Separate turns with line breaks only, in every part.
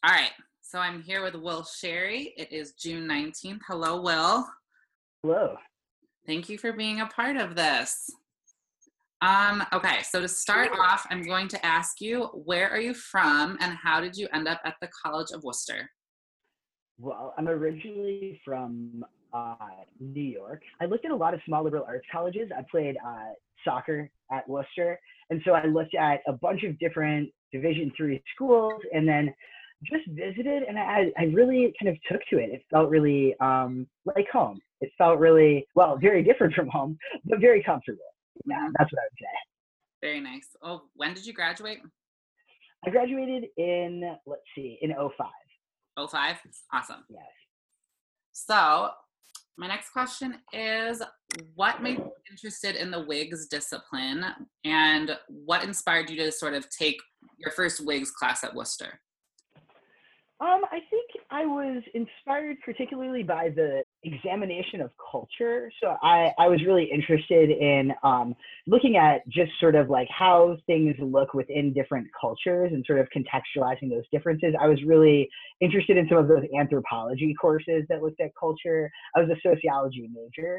All right. So I'm here with Will Sherry. It is June 19th. Hello, Will.
Hello.
Thank you for being a part of this. Okay, so to start
Sure.
off, I'm going to ask you, where are you from and how did you end up at the College of Worcester?
Well, I'm originally from New York. I looked at a lot of small liberal arts colleges. I played soccer at Worcester, and so I looked at a bunch of different Division III schools, and then just visited, and I really kind of took to it. It felt really like home. It felt really very different from home, but very comfortable. Yeah,
Hmm.
that's what I would say.
Very nice. Oh, when did you graduate?
I graduated in in '05.
'05. Awesome.
Yes.
So my next question is, what made you interested in the WIGS discipline and what inspired you to sort of take your first WIGS class at Worcester?
I think I was inspired particularly by the examination of culture. So I was really interested in looking at just sort of like how things look within different cultures and sort of contextualizing those differences. I was really interested in some of those anthropology courses that looked at culture. I was a sociology major.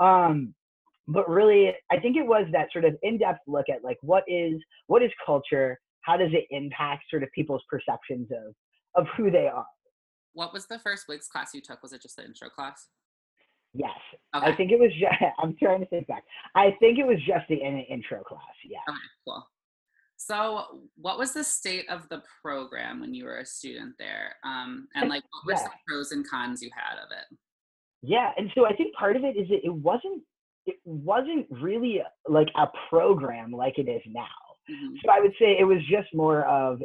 But really, I think it was that sort of in-depth look at like what is culture? How does it impact sort of people's perceptions of who they are?
What was the first WIGS class you took? Was it just the intro class?
Yes, I
Okay.
think it was. I'm trying to think back. I think it was just the intro class. Yeah.
Okay, cool. So, what was the state of the program when you were a student there? And like, what were
Yeah.
some pros and cons you had of it?
Yeah. And so I think part of it is that it wasn't really like a program like it is now.
Hmm.
So I would say it was just more of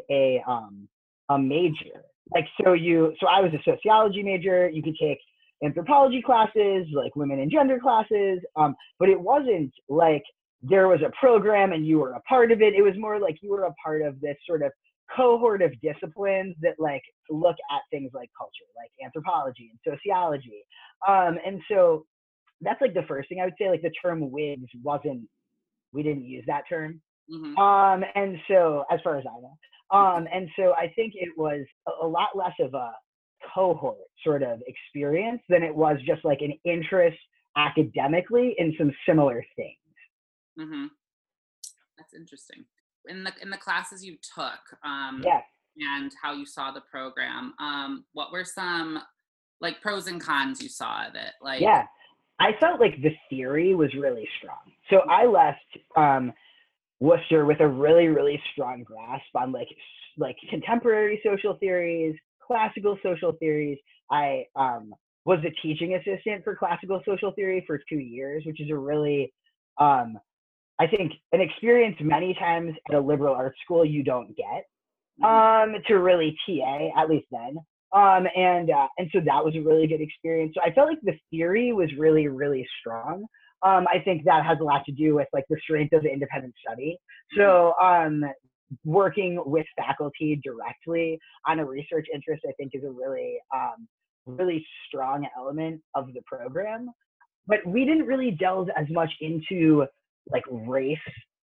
a major. Like so I was a sociology major. You could take anthropology classes, like women and gender classes, but it wasn't like there was a program and you were a part of it. It was more like you were a part of this sort of cohort of disciplines that like look at things like culture, like anthropology and sociology. And so that's like the first thing I would say. Like the term wigs wasn't, we didn't use that term.
Hmm.
And so as far as I know, and so I think it was a lot less of a cohort sort of experience than it was just like an interest academically in some similar things.
Hmm. That's interesting. In the classes you took,
Yeah.
and how you saw the program, what were some like pros and cons you saw of it? Like,
Yeah. I felt like the theory was really strong. So I left Worcester with a really, really strong grasp on like contemporary social theories, classical social theories. I was a teaching assistant for classical social theory for 2 years, which is a really um, I think an experience many times at a liberal arts school you don't get
mhm,
to really TA, at least then. And so that was a really good experience. So I felt like the theory was really, really strong. I think that has a lot to do with like the strength of the independent study.
mhm,
So working with faculty directly on a research interest, I think is a really strong element of the program. But we didn't really delve as much into like race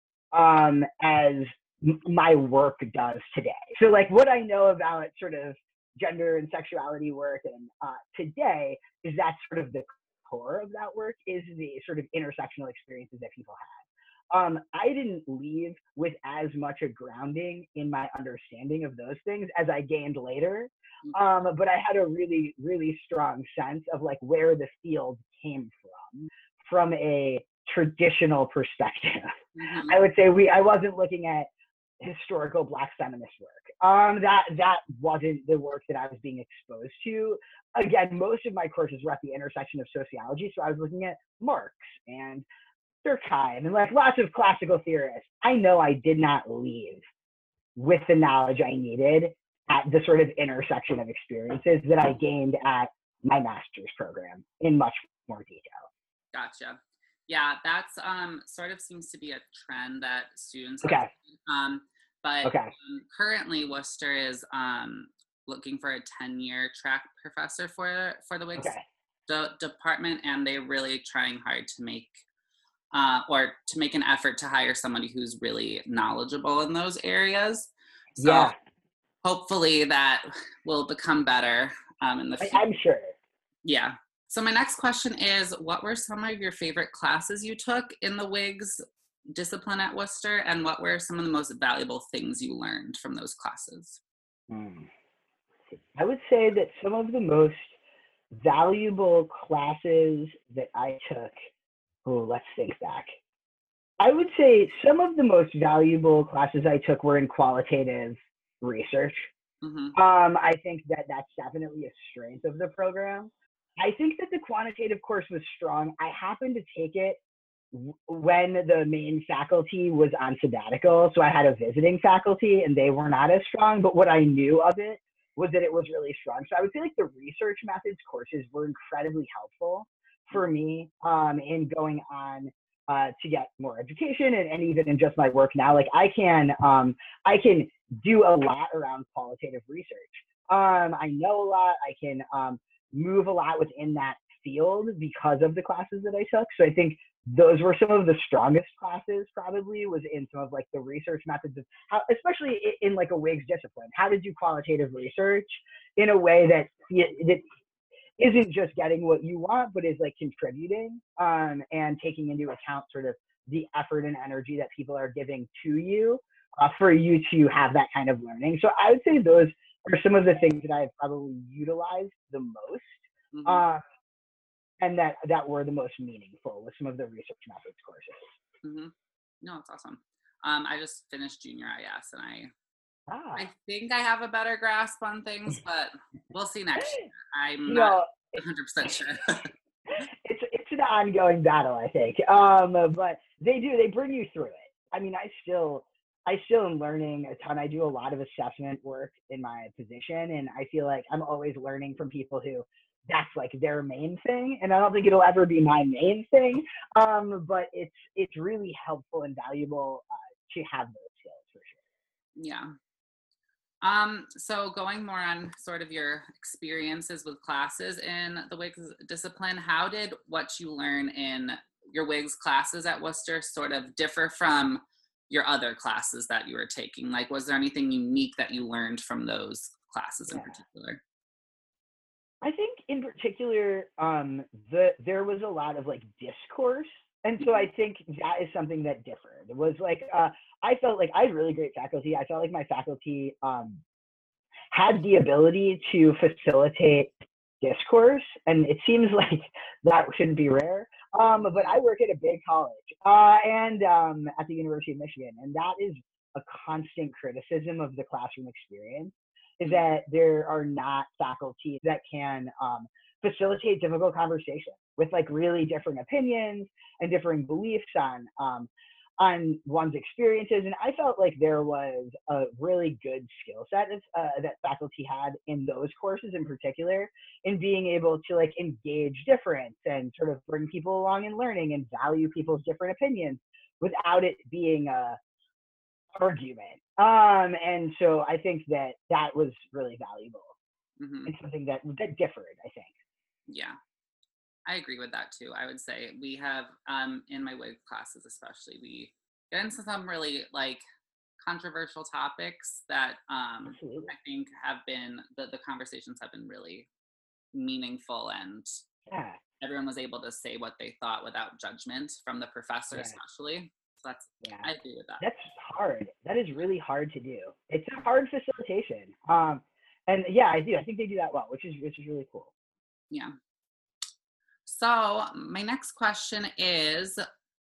as my work does today. So like what I know about sort of gender and sexuality work and today is that sort of the core of that work is the sort of intersectional experiences that people have. I didn't leave with as much a grounding in my understanding of those things as I gained later. But I had a really, really strong sense of like where the field came from a traditional perspective.
mhm.
I would say I wasn't looking at historical Black feminist work. That wasn't the work that I was being exposed to. Again, most of my courses were at the intersection of sociology, so I was looking at Marx and Durkheim and like lots of classical theorists. I know I did not leave with the knowledge I needed at the sort of intersection of experiences that I gained at my master's program in much more detail.
Gotcha. Yeah, that's sort of seems to be a trend that students have
Okay.
seen. But
Okay.
currently Worcester is looking for a 10-year track professor for the
Okay.
WICS department, and they're really trying hard to make or to make an effort to hire somebody who's really knowledgeable in those areas. So
Yeah.
hopefully that will become better in the future.
I'm sure.
Yeah. So my next question is, what were some of your favorite classes you took in the WIGS discipline at Worcester, and what were some of the most valuable things you learned from those classes?
I would say that some of the most valuable classes that I took, let's think back. I would say some of the most valuable classes I took were in qualitative research.
Mm-hmm.
I think that that's definitely a strength of the program. I think that the quantitative course was strong. I happened to take it when the main faculty was on sabbatical, so I had a visiting faculty and they were not as strong, but what I knew of it was that it was really strong. So I would say like the research methods courses were incredibly helpful for me in going on to get more education, and even in just my work now. Like I can do a lot around qualitative research. I know a lot. I can move a lot within that field because of the classes that I took. So I think those were some of the strongest classes, probably, was in some of like the research methods of how, especially in like a WIGS discipline, how to do qualitative research in a way that isn't just getting what you want, but is like contributing and taking into account sort of the effort and energy that people are giving to you for you to have that kind of learning. So I would say those are some of the things that I've probably utilized the most.
Mm-hmm.
And that were the most meaningful with some of the research methods courses.
Mm-hmm. No, it's awesome. I just finished junior IS, and I think I have a better grasp on things, but we'll see next year. I'm not 100% sure.
It's an ongoing battle, I think. But they bring you through it. I mean, I still am learning a ton. I do a lot of assessment work in my position, and I feel like I'm always learning from people who that's like their main thing, and I don't think it'll ever be my main thing. But it's really helpful and valuable to have those skills for sure.
Yeah. So going more on sort of your experiences with classes in the WIGS discipline, how did what you learn in your WIGS classes at Worcester sort of differ from your other classes that you were taking? Like, was there anything unique that you learned from those classes in particular?
I think in particular, there was a lot of like discourse. And so I think that is something that differed. It was like, I felt like I had really great faculty. I felt like my faculty had the ability to facilitate discourse. And it seems like that shouldn't be rare. But I work at a big college and at the University of Michigan. And that is a constant criticism of the classroom experience, is that there are not faculty that can facilitate difficult conversation with like really different opinions and differing beliefs on one's experiences. And I felt like there was a really good skill set that faculty had in those courses in particular, in being able to like engage difference and sort of bring people along in learning and value people's different opinions without it being a argument. And so I think that was really valuable and something that differed, I think.
Yeah, I agree with that too. I would say we have, in my WIG classes especially, we get into some really like controversial topics that I think have been, the conversations have been really meaningful, and everyone was able to say what they thought without judgment from the professor especially. So I agree with that.
That's hard. That is really hard to do. It's a hard facilitation. And yeah, I think they do that well, which is really cool.
Yeah. So my next question is,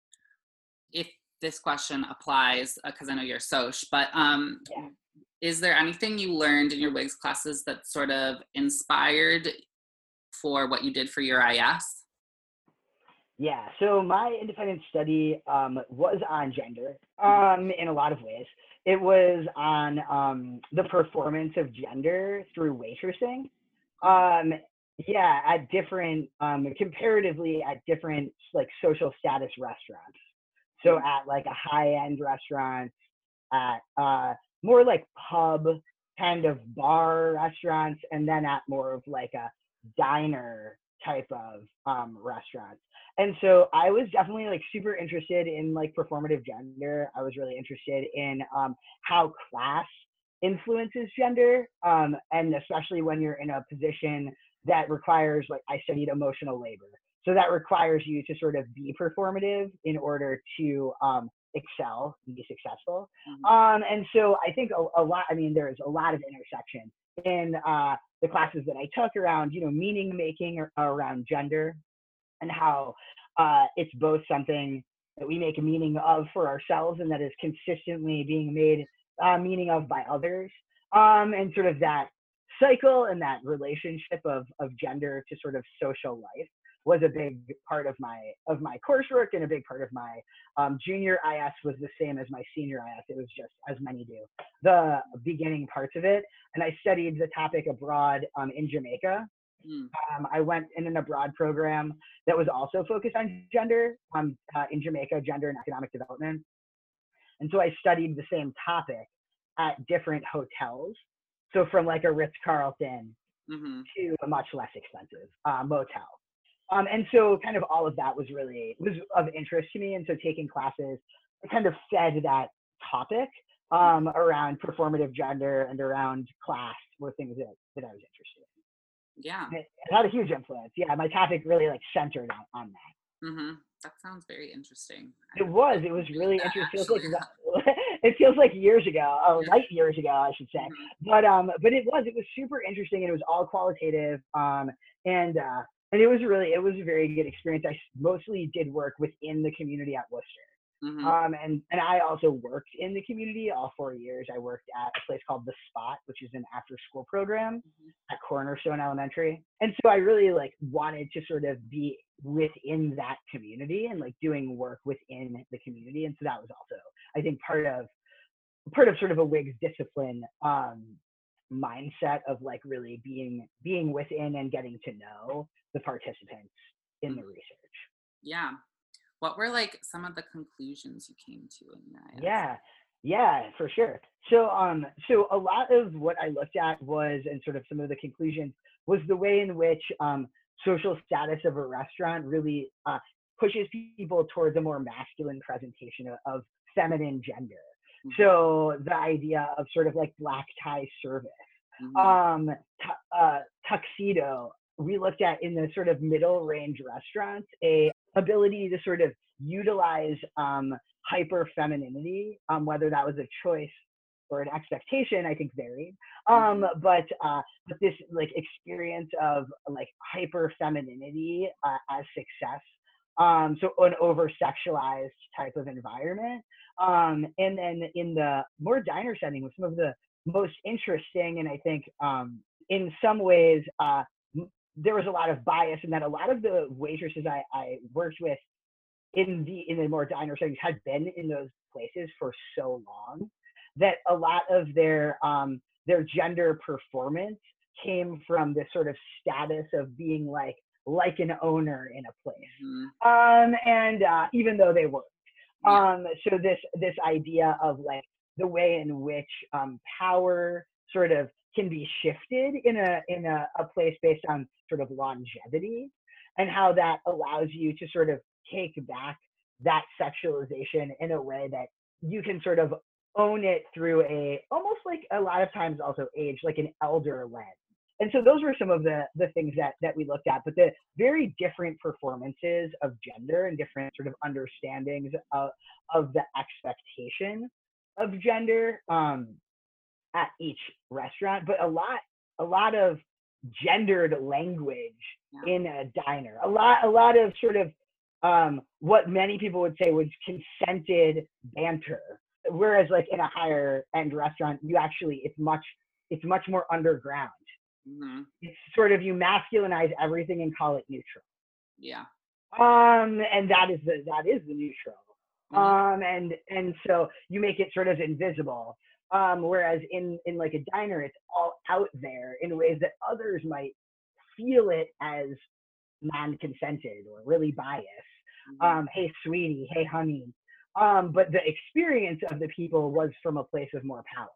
if this question applies, because I know you're Soc, but is there anything you learned in your WIGS classes that sort of inspired for what you did for your IS?
Yeah, so my independent study was on gender in a lot of ways. It was on the performance of gender through waitressing. At different, comparatively at different like social status restaurants. So at like a high-end restaurant, at more like pub kind of bar restaurants, and then at more of like a diner type of restaurants. And so I was definitely like super interested in like performative gender. I was really interested in how class influences gender, and especially when you're in a position that requires, like, I studied emotional labor. So that requires you to sort of be performative in order to excel and be successful.
Mhm.
And so I think a lot, I mean, there's a lot of intersection in the classes that I took around, meaning making around gender, and how it's both something that we make a meaning of for ourselves and that is consistently being made meaning of by others. And sort of that cycle and that relationship of gender to sort of social life was a big part of my coursework, and a big part of my junior IS was the same as my senior IS. It was just, as many do, the beginning parts of it. And I studied the topic abroad in Jamaica.
Mm.
I went in an abroad program that was also focused on gender in Jamaica, gender and economic development. And so I studied the same topic at different hotels. So from like a Ritz-Carlton
Mm-hmm.
to a much less expensive motel. And so kind of all of that was of interest to me. And so taking classes kind of fed that topic around performative gender and around class were things that I was interested in.
Yeah.
It had a huge influence. Yeah, my topic really like centered on that.
Mm-hmm. That sounds very interesting.
It was really
That
interesting.
actually.
It feels like years ago, or light years ago, I should say.
Mm-hmm.
But it was super interesting, and it was all qualitative. And it was a very good experience. I mostly did work within the community at Worcester.
Mm-hmm.
And I also worked in the community all 4 years. I worked at a place called The Spot, which is an after school program at Cornerstone Elementary. And so I really like wanted to sort of be within that community and like doing work within the community. And so that was also, I think, part of sort of a WIGS discipline mindset of like really being within and getting to know the participants in the research.
Yeah. What were like some of the conclusions you came to in your IS?
Yeah, for sure. So so a lot of what I looked at was, and sort of some of the conclusions, was the way in which social status of a restaurant really pushes people towards a more masculine presentation of feminine gender.
Mm-hmm.
So the idea of sort of like black tie service,
Mm-hmm.
tuxedo. We looked at in the sort of middle range restaurants a ability to sort of utilize hyper femininity, whether that was a choice or an expectation, I think varied. But this like experience of like hyper femininity as success. So an over sexualized type of environment. And then in the more diner setting, with some of the most interesting, and I think in some ways there was a lot of bias in that a lot of the waitresses I worked with in the more diner settings had been in those places for so long that a lot of their gender performance came from this sort of status of being like an owner in a place. And even though they weren't. So this idea of like the way in which power sort of can be shifted in a place based on sort of longevity, and how that allows you to sort of take back that sexualization in a way that you can sort of own it through a almost like a lot of times also age, like an elder lens. And so those were some of the things that we looked at, but the very different performances of gender and different sort of understandings of the expectation of gender at each restaurant, but a lot of gendered language in a diner, a lot of sort of what many people would say was consented banter, whereas like in a higher end restaurant, you actually it's much more underground. It's sort of you masculinize everything and call it neutral.
Yeah.
And that is the neutral. And so you make it sort of invisible. Whereas in like a diner, it's all out there in ways that others might feel it as non-consented or really biased. Hey, sweetie, hey, honey. But the experience of the people was from a place of more power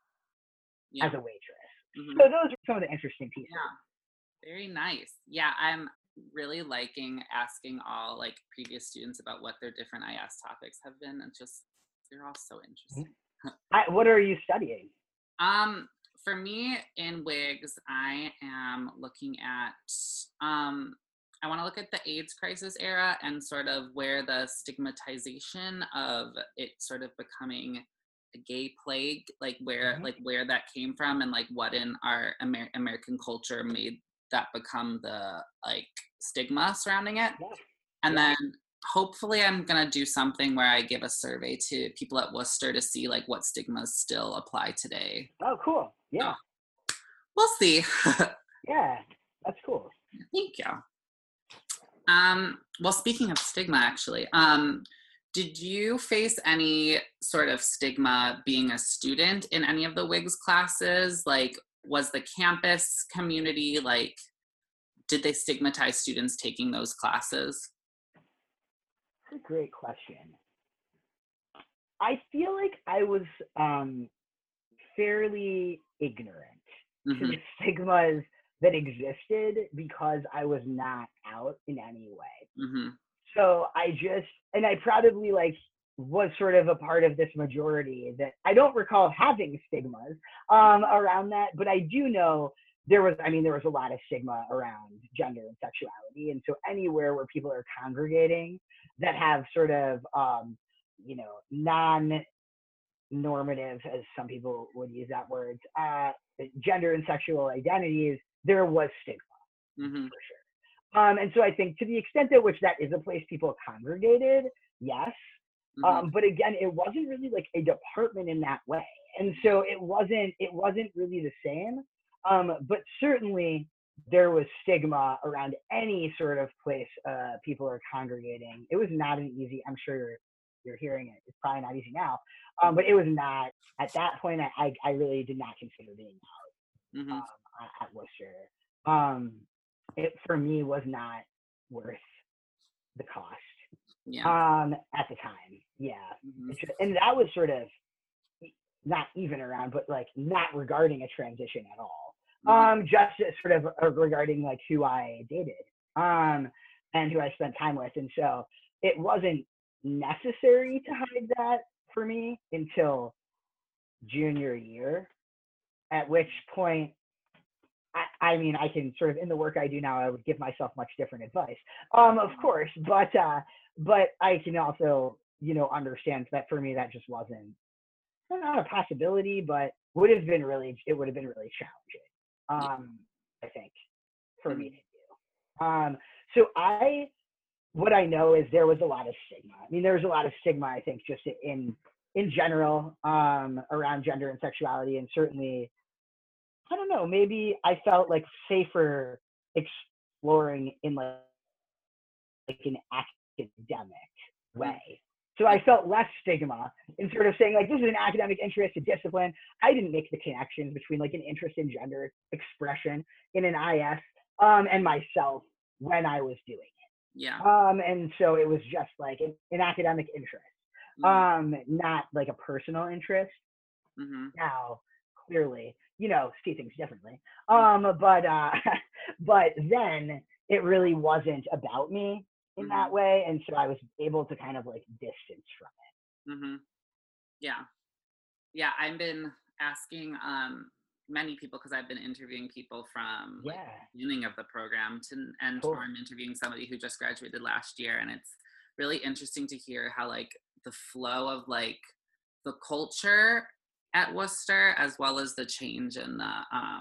as a waitress. So those are some of the interesting pieces.
Yeah, very nice. Yeah, I'm really liking asking all like previous students about what their different IS topics have been, and just they're all so interesting.
What are you studying?
For me in wigs, I am looking at I want to look at the AIDS crisis era and sort of where the stigmatization of it sort of becoming a gay plague,
Mhm.
like where that came from, and like what in our American culture made that become the like stigma surrounding it.
Yeah.
And
Yeah.
then hopefully I'm gonna do something where I give a survey to people at Worcester to see like what stigmas still apply today.
Oh, cool.
So
Yeah.
we'll see.
Yeah. That's cool.
Thank you. Well, speaking of stigma, actually, did you face any sort of stigma being a student in any of the WIGS classes? Like, was the campus community like, did they stigmatize students taking those classes?
That's a great question. I feel like I was um, fairly ignorant to
Mm-hmm.
the stigmas that existed because I was not out in any way.
Mm-hmm.
So and I probably like was sort of a part of this majority that I don't recall having stigmas around that, but I do know there was a lot of stigma around gender and sexuality. And so anywhere where people are congregating that have sort of, non normative, as some people would use that word, gender and sexual identities, there was stigma
Mm-hmm.
for sure. And so I think to the extent at which that is a place people congregated, yes.
Mm-hmm.
But again, it wasn't really like a department in that way. And so it wasn't really the same. But certainly there was stigma around any sort of place people are congregating. It was not an easy, I'm sure you're hearing it. It's probably not easy now. But it was not at that point. I really did not consider being
Mm-hmm.
at Worcester. Um, it for me was not worth the cost
Yeah.
at the time. Yeah,
Mm-hmm.
and that was sort of not even around, but like not regarding a transition at all.
Mm-hmm.
Just sort of regarding like who I dated and who I spent time with, and so it wasn't necessary to hide that for me until junior year, at which point I mean, I can sort of in the work I do now, I would give myself much different advice, of course, but I can also, understand that for me that just wasn't not a possibility, but it would have been really challenging,
Yeah.
I think, for me
Mm-hmm.
to do. So what I know is there was a lot of stigma. I mean, there was a lot of stigma, I think, just in general, around gender and sexuality, and certainly I don't know, maybe I felt like safer exploring in like an academic way. So I felt less stigma in sort of saying like this is an academic interest, a discipline. I didn't make the connections between like an interest in gender expression in an IS and myself when I was doing
Yeah.
it. And so it was just like an academic interest,
Mm-hmm.
not like a personal interest.
Mm-hmm.
Now clearly see things differently, but but then it really wasn't about me in
Mm-hmm.
that way, and so I was able to kind of like distance from
Mm-hmm. Yeah. Yeah, I've been asking many people because I've been interviewing people from
it.
like
Yeah,
the beginning of the program and tomorrow
cool.
I'm interviewing somebody who just graduated last year, and it's really interesting to hear how like the flow of like the culture at Worcester as well as the change in the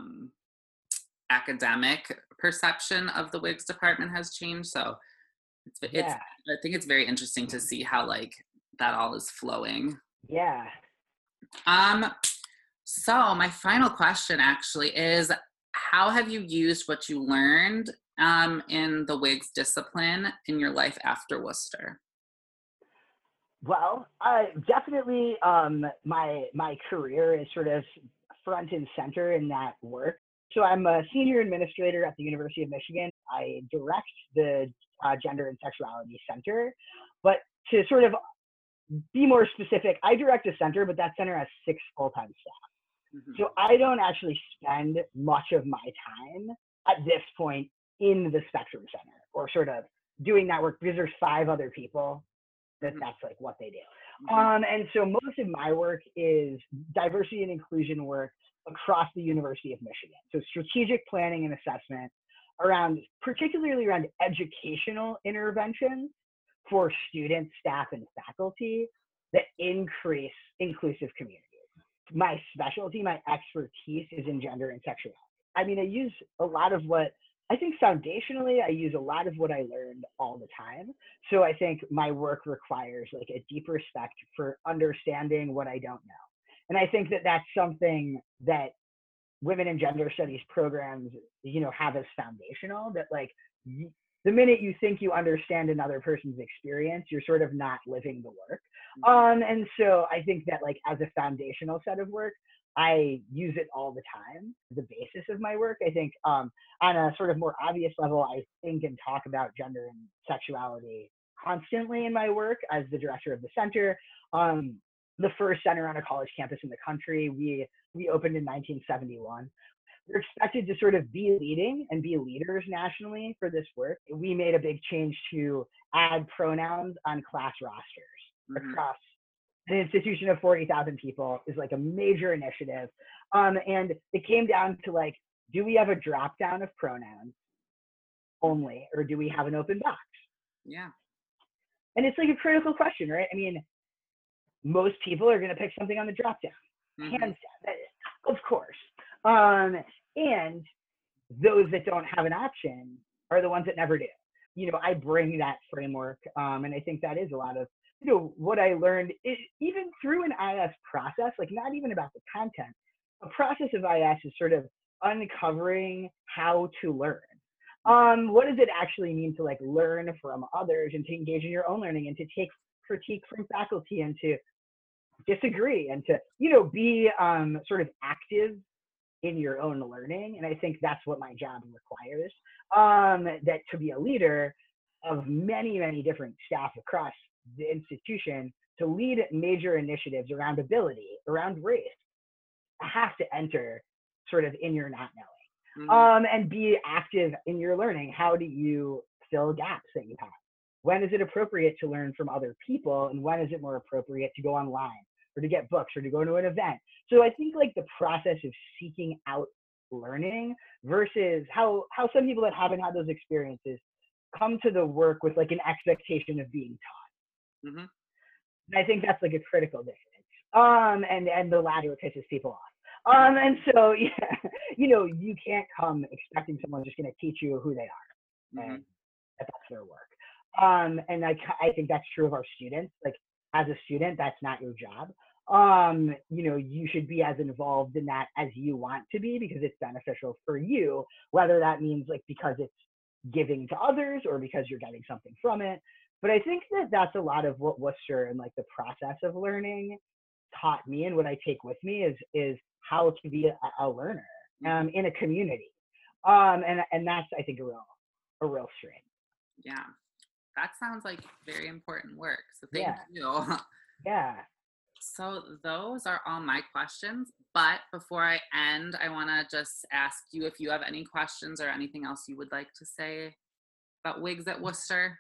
academic perception of the WIGS department has changed. So it's
Yeah,
I think it's very interesting to see how like that all is flowing.
yeah.
Um, So, my final question actually is how have you used what you learned in the WIGS discipline in your life after Worcester?
Well, definitely, my career is sort of front and center in that work. So I'm a senior administrator at the University of Michigan. I direct the Gender and Sexuality Center, but to sort of be more specific, I direct a center, but that center has 6 full-time staff.
Mm-hmm.
So I don't actually spend much of my time at this point in the Spectrum Center or sort of doing that work because there's 5 other people
Mm-hmm.
that's like what they do. And so most of my work is diversity and inclusion work across the University of Michigan. So strategic planning and assessment around, particularly around educational interventions for students, staff, and faculty that increase inclusive communities. My specialty, my expertise is in gender and sexuality. I mean, I use a lot of what I think foundationally, I use a lot of what I learned all the time. So I think my work requires like a deep respect for understanding what I don't know. And I think that that's something that women and gender studies programs, you know, have as foundational, that like the minute you think you understand another person's experience, you're sort of not living the work. And so I think that like as a foundational set of work, I use it all the time, the basis of my work. I think on a sort of more obvious level, I think and talk about gender and sexuality constantly in my work as the director of the center. The first center on a college campus in the country. We opened in 1971. We're expected to sort of be leading and be leaders nationally for this work. We made a big change to add pronouns on class rosters across an institution of 40,000 people is like a major initiative. And it came down to like, do we have a drop down of pronouns only, or do we have an open box?
Yeah.
And it's like a critical question, right? I mean, most people are going to pick something on the drop down, hands down, of course. And those that don't have an option are the ones that never do. You know, I bring that framework, and I think that is a lot of, you know, what I learned even through an IS process, like not even about the content. A process of IS is sort of uncovering how to learn. What does it actually mean to like learn from others and to engage in your own learning and to take critique from faculty and to disagree and to, you know, be sort of active in your own learning. And I think that's what my job requires, that to be a leader of many, many different staff across the institution, to lead major initiatives around ability, around race, has to enter sort of in your not knowing, and be active in your learning. How do you fill gaps that you have? When is it appropriate to learn from other people, and when is it more appropriate to go online or to get books or to go to an event? So I think like the process of seeking out learning versus how some people that haven't had those experiences come to the work with like an expectation of being taught. And I think that's like a critical difference. And the latter pisses people off. And so, yeah, you know, you can't come expecting someone just going to teach you who they are, and that's their work. And I think that's true of our students. Like as a student, that's not your job. You know, you should be as involved in that as you want to be, because it's beneficial for you, whether that means like because it's giving to others or because you're getting something from it. But I think that that's a lot of what Worcester and like the process of learning taught me, and what I take with me is how to be a learner in a community. And that's, I think, a real strength.
Yeah, that sounds like very important work. So thank you.
Yeah.
So those are all my questions. But before I end, I want to just ask you if you have any questions or anything else you would like to say about WIGS at Worcester.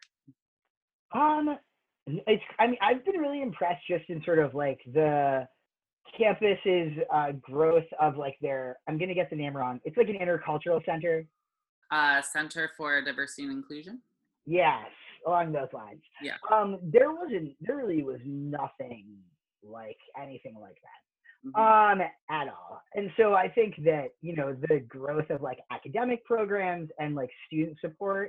I mean, I've been really impressed just in sort of like the campus's growth of like I'm going to get the name wrong. It's like an intercultural center.
Center for Diversity and Inclusion.
Yes, along those lines.
Yeah.
There really was nothing like anything like that. At all. And so I think that, you know, the growth of like academic programs and like student support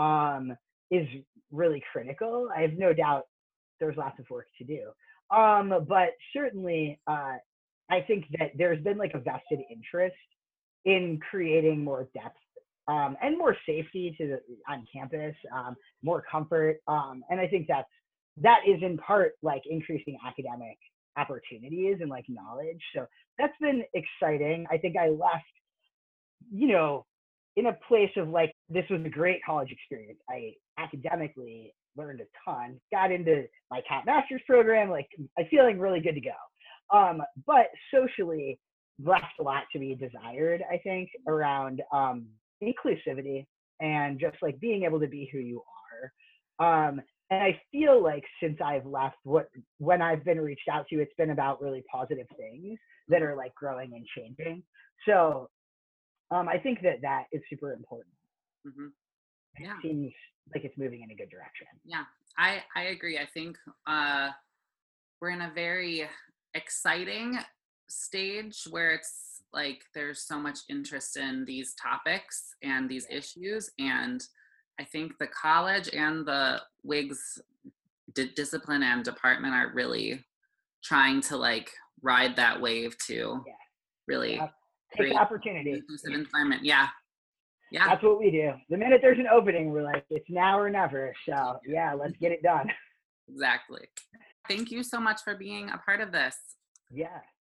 is really critical. I have no doubt there's lots of work to do. But certainly I think that there's been like a vested interest in creating more depth and more safety on campus, more comfort. And I think that is in part like increasing academic opportunities and like knowledge. So that's been exciting. I think I left, you know, in a place of like, this was a great college experience. I academically learned a ton, got into my top master's program, like I'm feeling really good to go. But socially left a lot to be desired, I think, around inclusivity and just like being able to be who you are. And I feel like since I've left, when I've been reached out to, it's been about really positive things that are like growing and changing. So I think that is super important.
Mm-hmm.
It
Yeah.
seems like it's moving in a good direction.
Yeah, I agree. I think we're in a very exciting stage where it's like there's so much interest in these topics and these issues, and I think the college and the WIGS discipline and department are really trying to like ride that wave to
Yeah.
really
Take
create
the opportunity.
an inclusive environment. Yeah. Yeah.
That's what we do. The minute there's an opening, we're like, it's now or never. So yeah, let's get it done.
Exactly. Thank you so much for being a part of this.
Yeah.